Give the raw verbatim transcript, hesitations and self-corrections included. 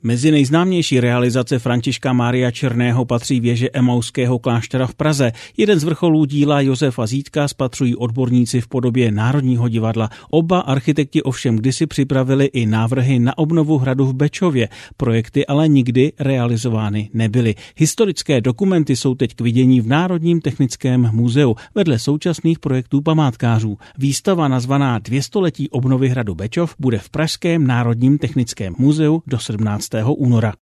Mezi nejznámější realizace Františka Mária Černého patří věže Emauského kláštera v Praze. Jeden z vrcholů díla Josefa Zítka spatřují odborníci v podobě Národního divadla. Oba architekti ovšem kdysi připravili i návrhy na obnovu hradu v Bečově. Projekty ale nikdy realizovány nebyly. Historické dokumenty jsou teď k vidění v Národním technickém muzeu vedle současných projektů památkářů. Výstava nazvaná dvě století obnovy hradu Bečov bude v Pražském Národním technickém muzeu do sedmnáctého února.